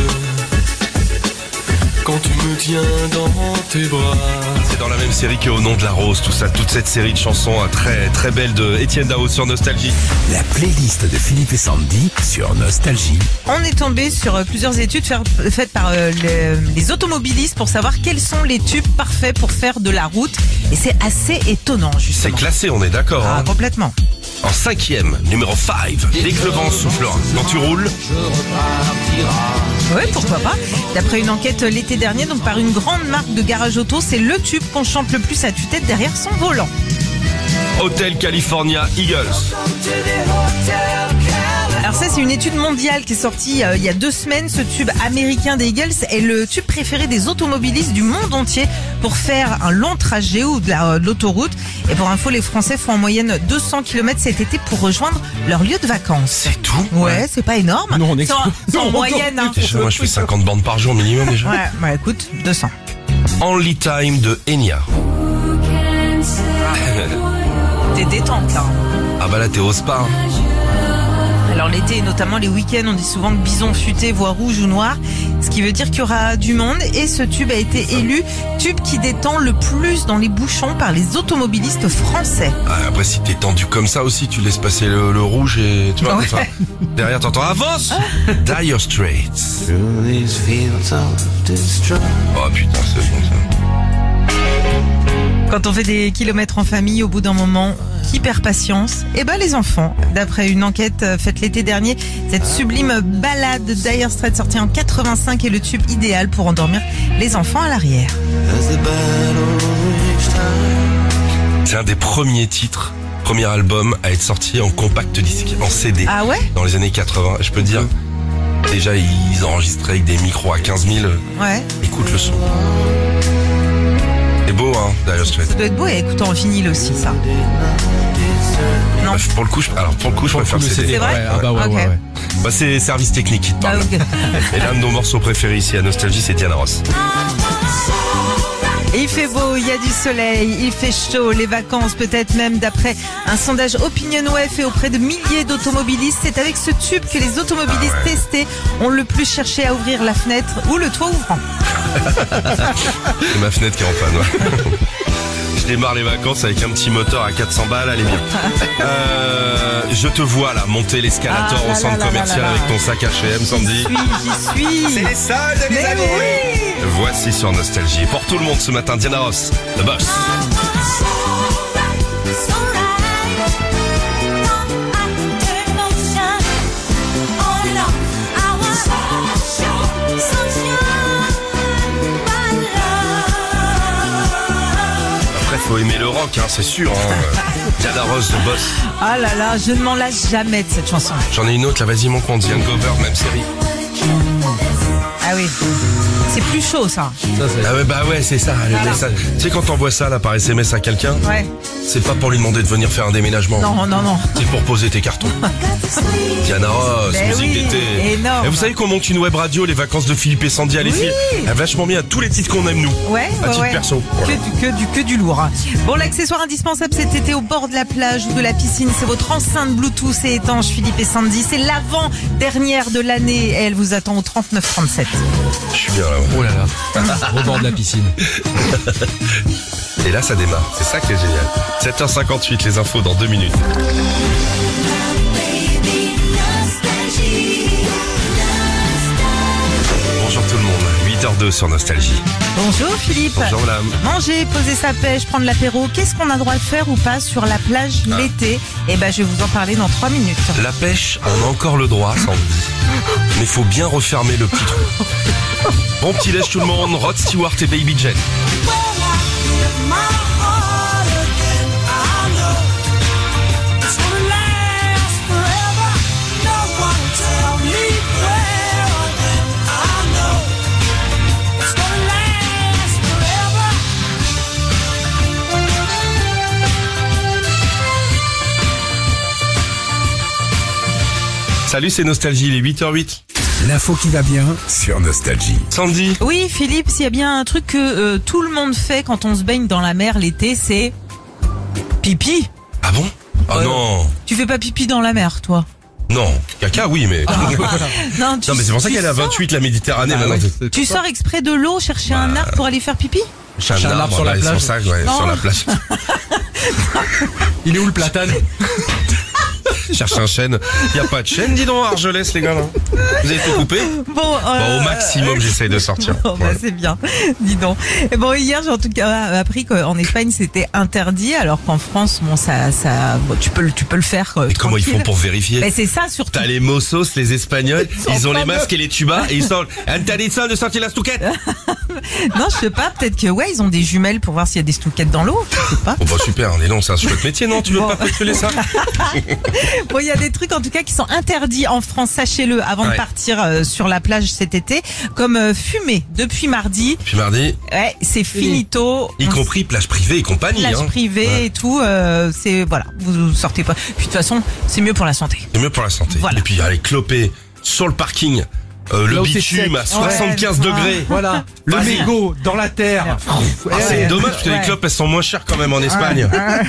Quand tu me tiens dans tes bras. C'est dans la même série que Au nom de la rose, tout ça, toute cette série de chansons très très belle de Etienne Dao sur Nostalgie. La playlist de Philippe et Sandy sur Nostalgie. On est tombé sur plusieurs études faites par les automobilistes pour savoir quels sont les tubes parfaits pour faire de la route. Et c'est assez étonnant, C'est justement. classé, on est d'accord. Ah, Hein. complètement. En 5e, numéro 5, dès que le vent soufflera. Quand tu roules, Oui, pourquoi pas. D'après une enquête l'été dernier, donc par une grande marque de garage auto, c'est le tube qu'on chante le plus à tue-tête derrière son volant. Hotel California Eagles. Alors ça, c'est une étude mondiale qui est sortie il y a 2 semaines. Ce tube américain des Eagles est le tube préféré des automobilistes du monde entier pour faire un long trajet ou de l'autoroute. Et pour info, les Français font en moyenne 200 km cet été pour rejoindre leur lieu de vacances. C'est tout. Ouais, c'est pas énorme. Nous, on C'est en moyenne. Hein. Déjà, moi je fais 50 bandes par jour minimum déjà. Ouais, bah écoute, 200. Only Time de Enya. T'es détente là. Ah bah là t'es au spa. Hein. Alors l'été et notamment les week-ends, on dit souvent que bison futé voit rouge ou noir, ce qui veut dire qu'il y aura du monde. Et ce tube a été élu tube qui détend le plus dans les bouchons par les automobilistes français. Ah, après si t'es tendu comme ça aussi, tu laisses passer le rouge et tu vois. Ouais. Enfin, derrière t'entends avance. Dire Straits. Oh putain c'est bon ça. Quand on fait des kilomètres en famille, au bout d'un moment, qui perd patience? Eh ben les enfants. D'après une enquête faite l'été dernier, cette sublime balade Dire Straits sortie en 85 est le tube idéal pour endormir les enfants à l'arrière. C'est un des premiers titres, premier album à être sorti en compact disque, en CD. Ah ouais? Dans les années 80. Je peux te dire, déjà ils enregistraient avec des micros à 15 000. Ouais. Écoute le son. C'est beau hein, Dire Straits. Ça doit être beau et écoutant en vinyle aussi, ça. Non. Bah, pour le coup, je préfère le CD. C'est vrai? Ouais, ah bah ouais, Ok. ouais, ouais. Bah, c'est service technique qui te Ah, parle. ok. Et l'un de nos morceaux préférés ici à Nostalgie, c'est Diana Ross. Et il fait beau, il y a du soleil, il fait chaud, les vacances peut-être même d'après un sondage OpinionWay fait auprès de milliers d'automobilistes. C'est avec ce tube que les automobilistes testés ont le plus cherché à ouvrir la fenêtre ou le toit ouvrant. C'est ma fenêtre qui est en panne. Ouais. Je démarre les vacances avec un petit moteur à 400 balles, elle est bien. Je te vois là, monter l'escalator Ah, au centre là, là, commercial là, là, avec là. ton sac H&M, Sandy. J'y suis. les soldes, Mais oui. Voici sur Nostalgie. Pour tout le monde ce matin, Diana Ross, The Boss. Après, faut aimer le rock, hein, c'est sûr. Hein. Diana Ross, The Boss. Ah là là, je ne m'en lasse jamais de cette chanson. J'en ai une autre, là, vas-y, mon compte. The Hangover, même série. Ah oui, c'est plus chaud ça. Ah ouais, bah ouais, c'est ça. Le message. Tu sais, quand t'envoies ça là par SMS à quelqu'un, Ouais. c'est pas pour lui demander de venir faire un déménagement. Non, non, non. C'est pour poser tes cartons. Diana Ross, Ben musique oui, d'été. énorme. Et vous savez qu'on monte une web radio, les vacances de Philippe et Sandy, allez-y. Elle est vachement bien, tous les titres qu'on aime nous. Ouais, À ouais, titre ouais. perso. Voilà. Que du lourd. Hein. Bon, l'accessoire indispensable cet été au bord de la plage ou de la piscine, c'est votre enceinte Bluetooth et étanche Philippe et Sandy. C'est l'avant-dernière de l'année et elle vous attend au 3937. Je suis bien là. Ouais. Oh là là. Au bord de la piscine. Et là, ça démarre. C'est ça qui est génial. 7h58, les infos dans 2 minutes. Bonjour tout le monde. 8h02 sur Nostalgie. Bonjour Philippe. Bonjour madame. Manger, poser sa pêche, prendre l'apéro, qu'est-ce qu'on a le droit de faire ou pas sur la plage l'été? Eh ben, je vais vous en parler dans 3 minutes. La pêche, on a encore le droit, Sandy. Mais faut bien refermer le petit trou. Bon petit déj tout le monde, Rod Stewart et Baby Jane. Salut, c'est Nostalgie, il est 8h08. L'info qui va bien sur Nostalgie. Sandy. Oui, Philippe, s'il y a bien un truc que tout le monde fait quand on se baigne dans la mer l'été, c'est pipi. Ah bon? Ah non. Tu fais pas pipi dans la mer, toi? Non, caca oui, mais... Non, Non, mais c'est pour ça qu'elle est à 28, la Méditerranée, maintenant. Tu sors exprès de l'eau chercher un arbre pour aller faire pipi? Chercher un arbre sur la c'est plage. pour ça, ouais, Non. sur la plage. Il est où le platane? Cherche un chêne. Y a pas de chêne, dis donc, à Argelès, les gars, là. Vous avez tout coupé? Bon, Au maximum, j'essaye de sortir. Bon, bah, Ouais. c'est bien, dis donc. Et bon, hier, j'ai en tout cas appris qu'en Espagne, c'était interdit, alors qu'en France, bon, bon, tu peux le faire. Et comment ils font pour vérifier? Mais c'est ça, surtout. T'as les mozos, les Espagnols, ils ont les fameux. masques et les tubas, et ils sont interdiction de sortir la stouquette. Non, je sais pas, peut-être que, ouais, ils ont des jumelles pour voir s'il y a des stouquettes dans l'eau, je sais pas. Bon bah super, on est long, c'est un chouette métier, non? Tu veux Bon. pas postuler ça? Bon, il y a des trucs en tout cas qui sont interdits en France, sachez-le, avant de Ouais. partir sur la plage cet été, comme fumer depuis mardi. Puis mardi, Ouais, c'est finito. y compris plage privée et compagnie. Plage Hein. privée Ouais. et tout, c'est voilà, vous sortez pas. Puis de toute façon, c'est mieux pour la santé. C'est mieux pour la santé. Voilà. Et puis aller cloper sur le parking, le Là où c'est bitume sec. à 75 Ouais. degrés. Voilà, le Vas-y. mégot dans la terre. Ah, c'est dommage parce que les Ouais. clopes elles sont moins chères quand même en Espagne.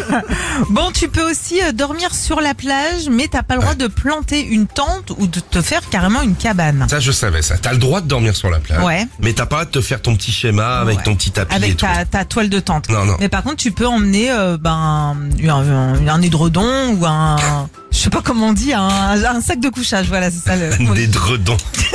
Bon, tu peux aussi dormir sur la plage, mais t'as pas le droit de planter une tente ou de te faire carrément une cabane. Ça je savais ça. T'as le droit de dormir sur la plage. Ouais. Mais t'as pas le droit de te faire ton petit schéma avec Ouais. ton petit tapis et Avec tout. ta toile de tente. Non, non. Mais par contre, tu peux emmener un édredon ou je sais pas comment on dit, un sac de couchage. Voilà, c'est ça le. Des dredons.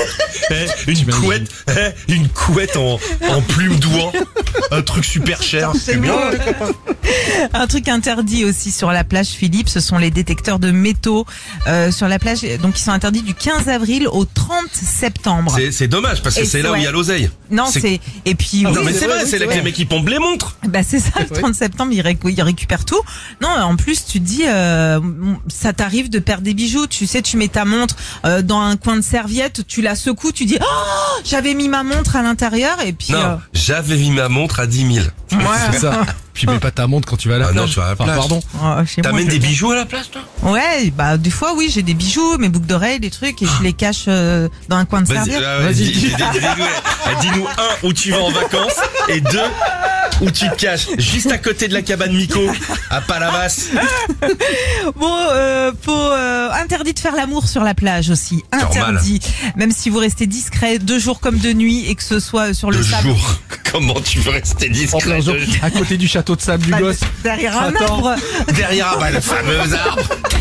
Une couette en plume d'oie. Un truc super cher. C'est bien. beau. Un truc interdit aussi sur la plage, Philippe, ce sont les détecteurs de métaux sur la plage. Donc, ils sont interdits du 15 avril au 30 septembre. C'est dommage parce que Et c'est là où ouais. il y a l'oseille. Non, c'est- et puis Non oui, mais c'est vrai, c'est là que les mecs qui pompent les montres. Bah c'est ça, le 30 septembre, ils récupèrent tout. Non, en plus, tu te dis, ça t'arrive de perdre des bijoux. Tu sais, tu mets ta montre dans un coin de serviette, tu la secoues, tu dis, oh, j'avais mis ma montre à l'intérieur, et puis... Non, j'avais mis ma montre à 10 000. C'est ça. Puis mets pas ta montre quand tu vas à la Ah non, plage. tu vas à la plage. Pardon. chez moi, T'amènes je- des bijoux à la plage, toi? Ouais, bah des fois, oui, j'ai des bijoux, mes boucles d'oreilles, des trucs, et je les cache dans un coin de Vas-y, serviette. vas-y, dis-nous un où tu vas en vacances et deux où tu te caches juste à côté de la cabane Miko à Palavas. Bon, interdit de faire l'amour sur la plage aussi. Normal. Interdit. Même si vous restez discret, 2 jours comme de nuit, et que ce soit sur le Le sable. jour. Comment tu veux rester En plein discret jour, à côté du château de sable du Bah, gosse. derrière un Attends. arbre. derrière le fameux arbre?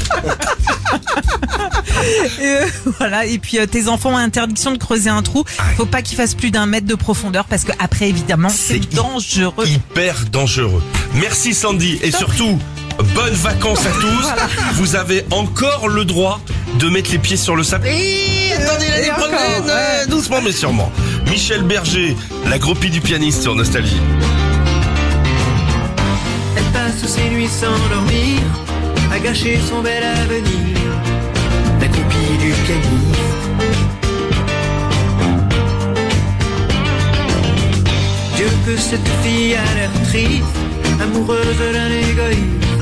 Voilà. Et puis tes enfants ont interdiction de creuser un trou. Faut pas qu'ils fassent plus d'1 mètre de profondeur parce que après évidemment c'est C'est dangereux. Hyper dangereux. Merci Sandy et surtout bonnes vacances à tous. Vous avez encore le droit de mettre les pieds sur le sable. Attendez l'année encore, prochaine, ouais. doucement mais sûrement. Michel Berger, la groupie du pianiste sur Nostalgie. Elle passe ses nuits sans dormir, à gâcher son bel avenir. La copie du pianiste. Dieu que cette fille a l'air triste, amoureuse d'un égoïste.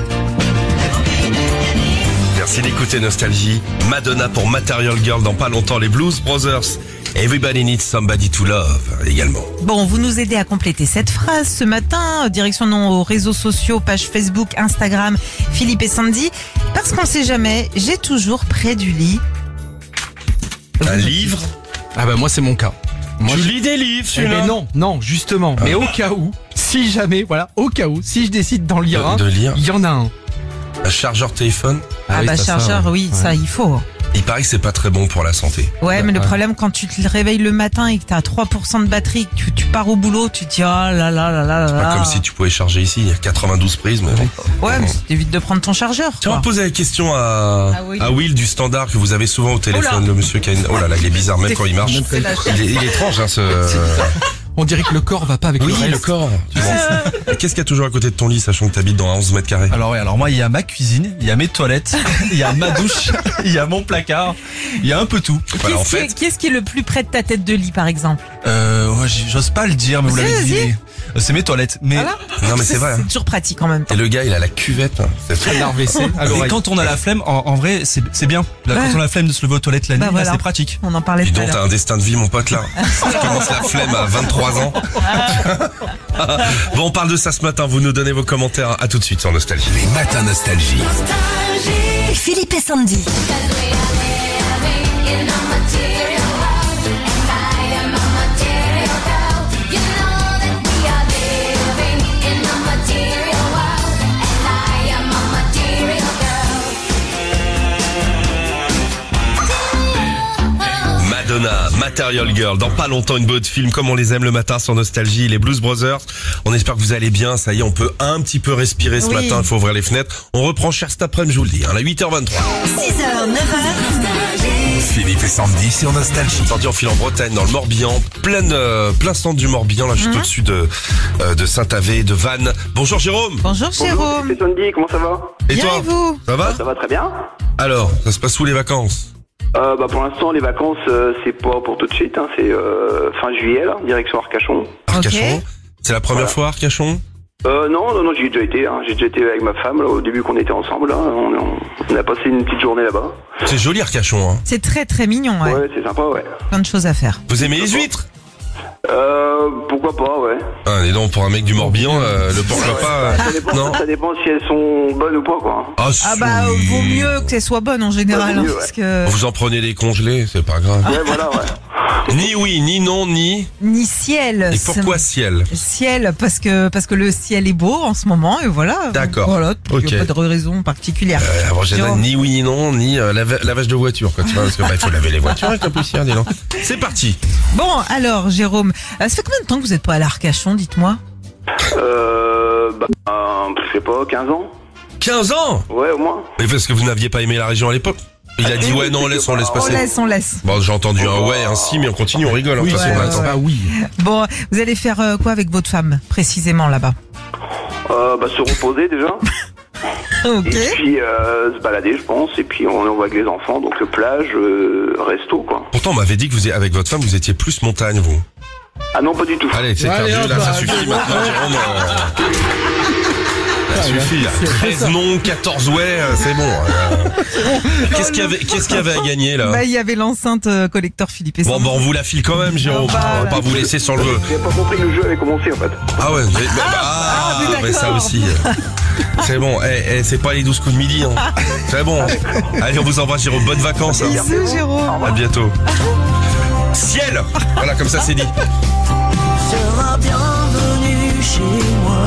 Merci d'écouter Nostalgie. Madonna pour Material Girl dans pas longtemps, les Blues Brothers. Everybody needs somebody to love également. Bon, vous nous aidez à compléter cette phrase ce matin. Direction nos réseaux sociaux, page Facebook, Instagram, Philippe et Sandy. Parce qu'on sait jamais, j'ai toujours près du lit. Un livre? Ah bah moi c'est mon cas. Moi, Tu je- lis des livres, Eh ben celui-là? non, justement. Mais au cas où, si jamais, voilà, au cas où, si je décide d'en lire un, De lire. il y en a un. Un chargeur téléphone? Ah, oui, bah t'as ça, chargeur, ouais. oui, Ouais. ça il faut. Il paraît que c'est pas très bon pour la santé. Ouais, mais le ouais. problème quand tu te réveilles le matin et que t'as 3% de batterie, que tu pars au boulot, tu te dis oh là là là là C'est pas là. comme si tu pouvais charger ici, il y a 92 prises, mais bon. Ouais, mais t'évites de prendre ton chargeur. Tiens, on quoi. va poser la question à Will du Standard que vous avez souvent au téléphone, Oh là. le monsieur qui a une... Oh là là, il est bizarre, même quand il marche. C'est la Il est étrange, hein, ce... On dirait que le corps va pas avec Oui, le reste. le corps. Et qu'est-ce qu'il y a toujours à côté de ton lit, sachant que t'habites dans un 11 mètres carrés? Alors moi il y a ma cuisine, il y a mes toilettes, il y a ma douche, il y a mon placard, il y a un peu tout. Voilà, en fait, Qu'est-ce qui est le plus près de ta tête de lit, par exemple? Ouais, j'ose pas le dire, mais vous l'avez Vas-y. dit. C'est mes toilettes. Mais Voilà. non mais c'est vrai. C'est toujours pratique en même temps. Et le gars, il a la cuvette. C'est Canard WC à mais l'oreille. quand on a la flemme, en vrai, c'est bien. Là, Ouais. quand on a la flemme de se lever aux toilettes la nuit, Bah là, voilà. c'est pratique. On en parlait Dis tout à donc, l'heure. t'as un destin de vie, mon pote, là. Tu commences la flemme à 23 ans. Bon, on parle de ça ce matin. Vous nous donnez vos commentaires. À tout de suite sur Nostalgie. Les matins nostalgie. Philippe et Sandy. Madonna, Material Girl. Dans pas longtemps, une bonne film comme on les aime le matin sur Nostalgie. Les Blues Brothers. On espère que vous allez bien. Ça y est, on peut un petit peu respirer ce Oui. matin. Il faut ouvrir les fenêtres. On reprend cher cet après-midi, je vous le dis. À 8h23. 6h, 9h. Philippe et Sandy sur Nostalgie. Sorti en file en Bretagne, dans le Morbihan, plein centre du Morbihan, là juste au-dessus de Saint-Avé, de Vannes. Bonjour Jérôme. Bonjour Jérôme. C'est Sandy, comment ça va? Et Bien toi et vous? Ça va? Ça va très bien. Alors, ça se passe où les vacances? Pour l'instant, les vacances, c'est pas pour tout de suite, hein, c'est fin juillet, là, direction Arcachon. Arcachon. Ok. C'est la première fois Arcachon? Non, j'y ai déjà été, hein. J'ai déjà été avec ma femme, là, au début qu'on était ensemble, là. On a passé une petite journée là-bas. C'est joli Arcachon, hein. C'est très très mignon, ouais. Ouais, c'est sympa, ouais. Plein de choses à faire. Vous aimez les huîtres? Pourquoi pas, ouais. Ah, et donc pour un mec du Morbihan, le pourquoi pas non. Ça dépend si elles sont bonnes ou pas, quoi. Ah, Ah bah, si. vaut mieux que ça soit bonne en général, Ouais, vaut mieux, hein, parce que Vous en prenez des congelés, c'est pas grave. Ouais, voilà, ouais. Ni oui, ni non, ni. ni ciel. Et pourquoi ciel? Ciel, parce que le ciel est beau en ce moment et voilà. D'accord. Voilà, il n'y Ok. a pas de raison particulière. En général, Jérôme. ni oui, ni non, ni lavage de voiture, quoi, tu vois, parce que il faut laver les voitures avec la poussière, dis donc. C'est parti. Bon, alors Jérôme, ça fait combien de temps que vous n'êtes pas à l'Arcachon, dites-moi? Je sais pas, 15 ans? 15 ans? Ouais, au moins. Mais parce que vous n'aviez pas aimé la région à l'époque. Il a dit ouais, non, on laisse passer. On laisse. Bon, j'ai entendu un ouais, un si, mais on continue, on rigole. Oui, de toute c'est façon, vrai, on attend. c'est pas oui. Bon, vous allez faire quoi avec votre femme, précisément là-bas? Se reposer déjà. Ok. Et puis se balader, je pense. Et puis on va avec les enfants, donc plage, resto, quoi. Pourtant, on m'avait dit que vous, avec votre femme, vous étiez plus montagne, vous. Ah non, pas du tout. Allez, c'est Allez, perdu, hop, là, ça bah, suffit maintenant, Jérôme. Ça Ouais, suffit, là. c'est 13 ça. non, 14 ouais, c'est bon. Qu'est-ce qu'il y avait à gagner, là? Bah, il y avait l'enceinte collector Philippe et Bon, Sandy. on vous la file quand même, Jérôme. Ah, bah, On va pas vous laisser sans le... J'ai pas compris que le jeu avait commencé, en fait. Ah ouais, mais ça d'accord. aussi. C'est bon, c'est pas les 12 coups de midi, hein. C'est bon. Allez, on vous embrasse, Jérôme. Bonnes vacances, hein. Bisous, Jérôme. À bientôt. Ciel! Voilà, comme ça c'est dit. Sera bienvenue chez moi.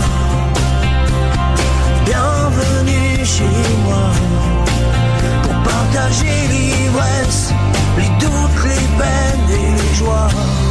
Bienvenue chez moi. Pour partager l'ivresse, les doutes, les peines et les joies.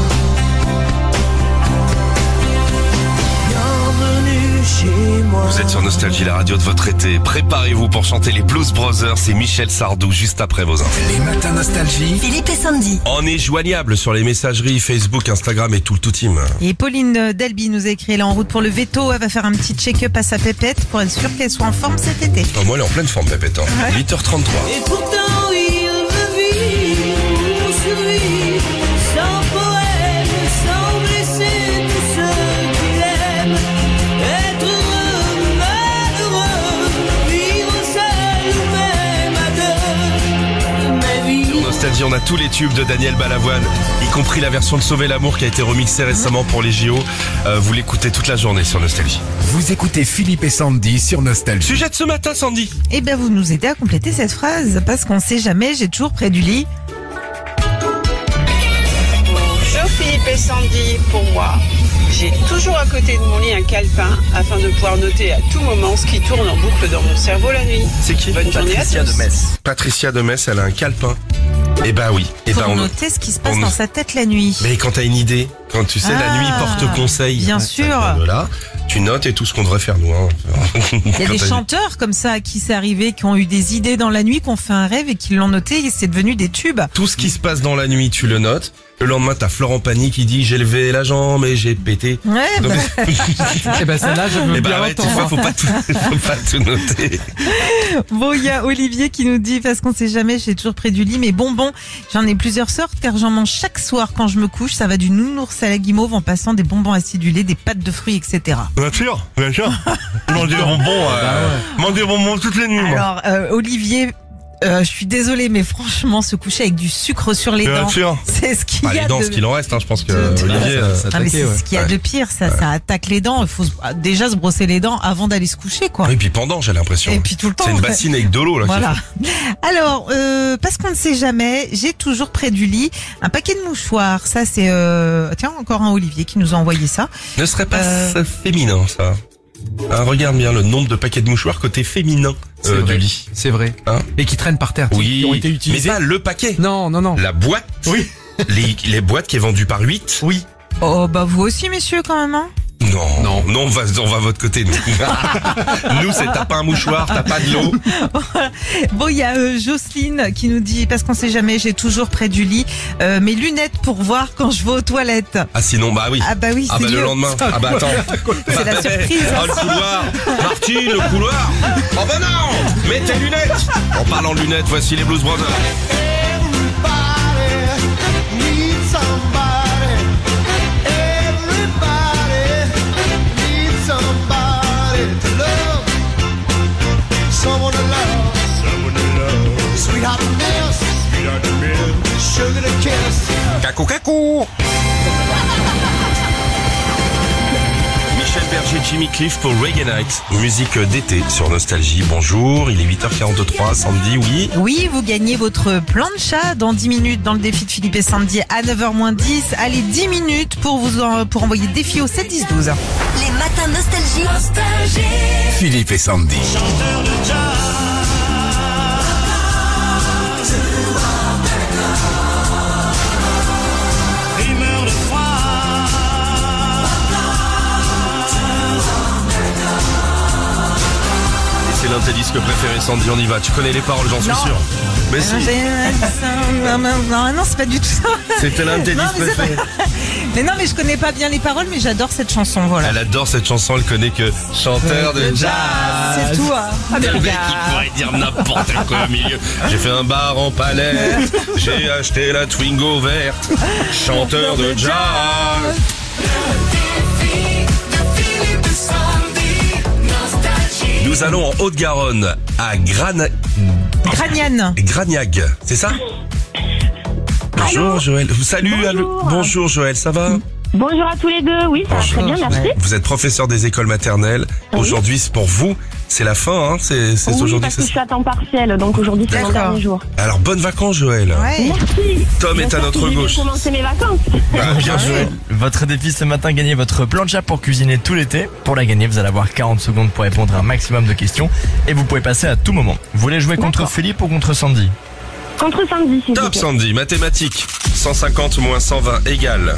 Bienvenue chez moi. Vous êtes sur Nostalgie, la radio de votre été. Préparez-vous pour chanter les Blues Brothers. C'est Michel Sardou juste après vos infos. Les matins nostalgie. Philippe et Sandy. On est joignable sur les messageries Facebook, Instagram et tout le tout team. Et Pauline Delby nous a écrit, elle est en route pour le veto, elle va faire un petit check-up à sa pépette pour être sûre qu'elle soit en forme cet été. Oh, moi, elle est en pleine forme, Pépette. Hein. 8h33. Et pourtant il me vit, poursuit, sans poème, sans blesser tous ceux qu'il aime. Être heureux, malheureux, vivre seul ou même à deux. Ma vie. Sur Nostalgie, on a tous les tubes de Daniel Balavoine, y compris la version de Sauver l'amour qui a été remixée récemment pour les JO. Vous l'écoutez toute la journée sur Nostalgie. Vous écoutez Philippe et Sandy sur Nostalgie. Sujet de ce matin, Sandy. Eh bien, vous nous aidez à compléter cette phrase, parce qu'on sait jamais, j'ai toujours près du lit. Bonjour Philippe et Sandy, pour moi, j'ai toujours à côté de mon lit un calepin afin de pouvoir noter à tout moment ce qui tourne en boucle dans mon cerveau la nuit. C'est qui? Bonne journée à tous. Patricia de Metz, elle a un calepin. Eh ben oui. Eh Pour ben, noter ce qui se passe on- dans sa tête la nuit. Mais quand t'as une idée, quand tu sais, la Ah, nuit porte conseil. bien Ça sûr. vient de là. Tu notes et tout ce qu'on devrait faire, nous. Hein. Il y a des chanteurs comme ça à qui c'est arrivé, qui ont eu des idées dans la nuit, qui ont fait un rêve et qui l'ont noté et c'est devenu des tubes. Tout ce qui se passe dans la nuit, tu le notes. Le lendemain, t'as Florent Pagny qui dit j'ai levé la jambe et j'ai pété. Ouais, Donc, Eh ben celle-là, je veux bien ouais, tu l'entendre. vois, faut pas tout noter. Bon, il y a Olivier qui nous dit, parce qu'on sait jamais, j'ai toujours près du lit, mes bonbons, j'en ai plusieurs sortes car j'en mange chaque soir quand je me couche. Ça va du nounours à la guimauve en passant des bonbons acidulés, des pâtes de fruits, etc. Bien sûr. Mange des bonbons, mange des bonbons toutes les nuits. moi. Alors, Olivier, je suis désolée, mais franchement, se coucher avec du sucre sur les Bien dents, sûr. c'est ce qu'il y Les a dents, de... ce qu'il en reste, hein, je pense que de- Olivier. Ah, mais c'est ce qu'il y a de pire, ça attaque les dents. Il faut déjà se brosser les dents avant d'aller se coucher, quoi. Et puis pendant, j'ai l'impression. Et puis tout le temps. C'est une bassine avec de l'eau là. Voilà. Alors, parce qu'on ne sait jamais, j'ai toujours près du lit un paquet de mouchoirs. Ça, c'est tiens, encore un Olivier qui nous a envoyé ça. Ne serait pas ça féminin, ça. Ah, regarde bien le nombre de paquets de mouchoirs côté féminin C'est du vrai. lit. C'est vrai. Hein Et qui traînent par terre. Qui ont été utilisés. mais pas le paquet. Non. La boîte. Oui. Les boîtes qui est vendue par 8. Oui. Oh, bah vous aussi, messieurs, quand même, hein. Non, on va à votre côté, nous. Nous, c'est t'as pas un mouchoir, t'as pas de l'eau. Bon, il y a Jocelyne qui nous dit, parce qu'on sait jamais, j'ai toujours près du lit mes lunettes pour voir quand je vais aux toilettes. Ah, sinon, bah oui. Ah bah oui, Ah c'est bah le mieux. lendemain. Ah bah attends. C'est la surprise. Oh, le couloir. Martine, le couloir. Oh bah non. Mets tes lunettes. En parlant de lunettes, voici les Blues Brothers. Cacou cacou. Michel Berger, Jimmy Cliff pour Reggae Night, musique d'été sur Nostalgie. Bonjour, il est 8h43, Sandy, oui. Oui, vous gagnez votre plancha dans 10 minutes dans le défi de Philippe et Sandy à 9h-10. Allez, 10 minutes pour pour envoyer défi au 7-10-12. Les matins nostalgie. Philippe et Sandy. C'est l'un de tes disques préférés, Sandy, on y va. Tu connais les paroles, j'en suis Non. sûr. Mais si, Non, c'est pas du tout ça. c'était l'un de tes Non, disques mais c'est préférés. Mais non, mais je connais pas bien les paroles, mais j'adore cette chanson, voilà. Elle adore cette chanson, elle connaît que chanteur de jazz. C'est tout, hein. Ah, mais Le mec regarde. qui pourrait dire n'importe quoi au milieu. J'ai fait un bar en palette, j'ai acheté la Twingo verte, chanteur de jazz. Nous allons en Haute-Garonne, à Gragnane. Gragnac, c'est ça? Bonjour Joël. Salut, allô. Bonjour Joël, ça va? Bonjour à tous les deux, oui, ça va très bien, merci. Vous êtes professeur des écoles maternelles. Aujourd'hui, c'est pour vous. C'est la fin, hein? C'est Oui, aujourd'hui parce que que je suis à temps partiel, donc aujourd'hui c'est mon D'accord. dernier jour. Alors, bonnes vacances Joël. Ouais. Merci. Tom est à notre J'espère que gauche. je vais commencer mes vacances. Ah, bien joué. Votre défi ce matin, gagnez votre plancha pour cuisiner tout l'été. Pour la gagner, vous allez avoir 40 secondes pour répondre à un maximum de questions. Et vous pouvez passer à tout moment. Vous voulez jouer contre D'accord. Philippe ou contre Sandy? Contre Sandy, s'il vous Top plaît. Sandy, mathématiques. 150 moins 120 égale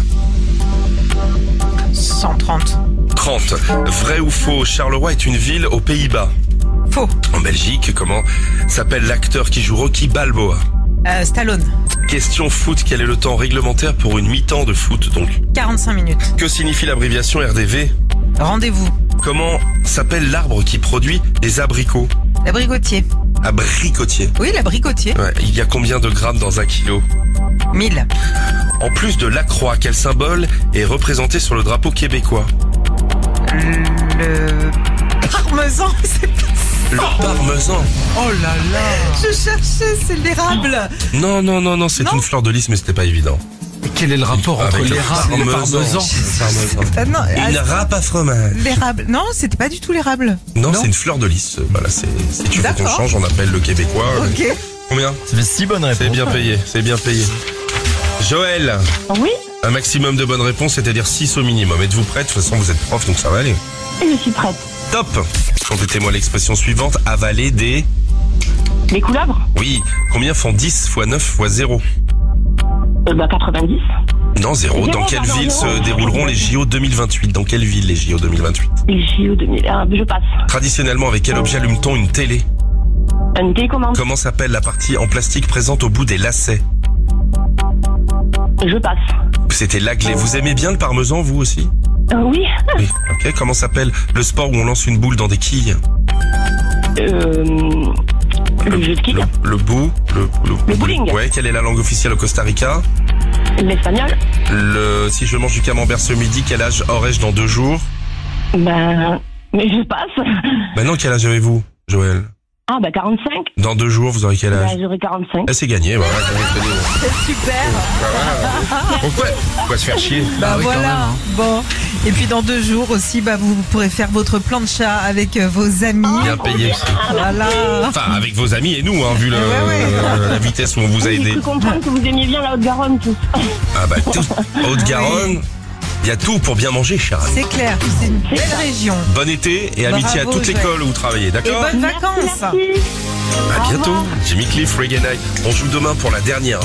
130. 30. Vrai ou faux, Charleroi est une ville aux Pays-Bas. Faux. En Belgique, comment s'appelle l'acteur qui joue Rocky Balboa? Stallone. Question foot, quel est le temps réglementaire pour une mi-temps de foot donc? 45 minutes. Que signifie l'abréviation RDV? Rendez-vous. Comment s'appelle l'arbre qui produit les abricots? L'abricotier. Abricotier. Oui, l'abricotier. Ouais, il y a combien de grammes dans un kilo? 1000. En plus de la croix, quel symbole est représenté sur le drapeau québécois? Le parmesan, c'est pas Le parmesan. Oh là là. Je cherchais, c'est l'érable. Non, c'est Non. une fleur de lys, mais c'était pas évident. Mais quel est le rapport entre Avec les le rats et le parmesan. parmesan? Ah non, Une râpe à fromage. l'érable. Non, c'était pas du tout l'érable. Non, Non. c'est une fleur de lys. Voilà, si tu veux qu'on D'accord. change, on appelle le québécois. Ok. Combien? Ça fait 6 bonnes réponses. C'est bien payé, c'est bien payé. Joël, Oui, un maximum de bonnes réponses, c'est-à-dire 6 au minimum. Êtes-vous prête? De toute façon, vous êtes prof, donc ça va aller. et je suis prête. Top. Complétez-moi l'expression suivante. Avaler des... Les couleuvres Oui. Combien font 10 fois 9 fois 0? 90. Non, zéro. Dans quelle ville se dérouleront les JO 2028 ? Dans quelle ville les JO 2028 ? Les JO 2000. Je passe. Traditionnellement, avec quel objet allume-t-on une télé ? Une télécommande. Comment s'appelle la partie en plastique présente au bout des lacets ? Je passe. C'était l'aglet. Vous aimez bien le parmesan, vous aussi ? Oui. Oui. Ok. Comment s'appelle le sport où on lance une boule dans des quilles ? Le jeu de quilles. Le bout. Le bowling. Ouais. Quelle est la langue officielle au Costa Rica ? L'espagnol. Si je mange du camembert ce midi, quel âge aurais-je dans 2 jours ? Mais je passe. Non, quel âge avez-vous, Joël ? 45. Dans 2 jours, vous aurez quel âge ? J'aurai 45. C'est gagné, voilà. C'est super. Pourquoi se faire chier ? Bah voilà. Bon. Et puis dans 2 jours aussi, vous pourrez faire votre plancha avec vos amis. Bien payé aussi. Voilà. Enfin, avec vos amis et nous, vu la vitesse où on vous a aidé. J'ai cru comprendre que vous aimiez bien la Haute-Garonne, tous. Haute-Garonne. Il y a tout pour bien manger, cher ami. C'est clair, c'est une belle région. Bon été et amitié à toute l'école où vous travaillez, d'accord ? Et bonnes vacances. Merci. À bientôt. Jimmy Cliff, Reggae Night. On joue demain pour la dernière.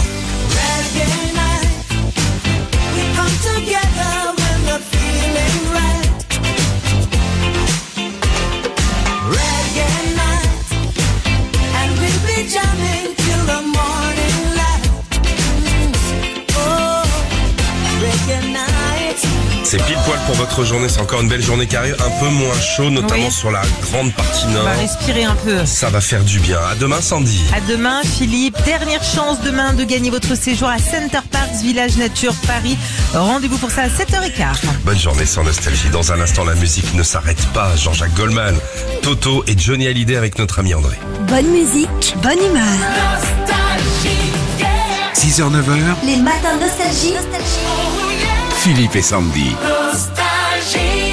C'est pile poil pour votre journée, c'est encore une belle journée qui arrive, un peu moins chaud, notamment sur la grande partie nord. On va respirer un peu. Ça va faire du bien. À demain, Sandy. À demain, Philippe. Dernière chance demain de gagner votre séjour à Center Parcs, Village Nature, Paris. Rendez-vous pour ça à 7h15. Bonne journée sans nostalgie. Dans un instant, la musique ne s'arrête pas. Jean-Jacques Goldman, Toto et Johnny Hallyday avec notre ami André. Bonne musique, bonne humeur. 6h, 9h, Les matins nostalgie. Philippe et Sandy. Nostalgie.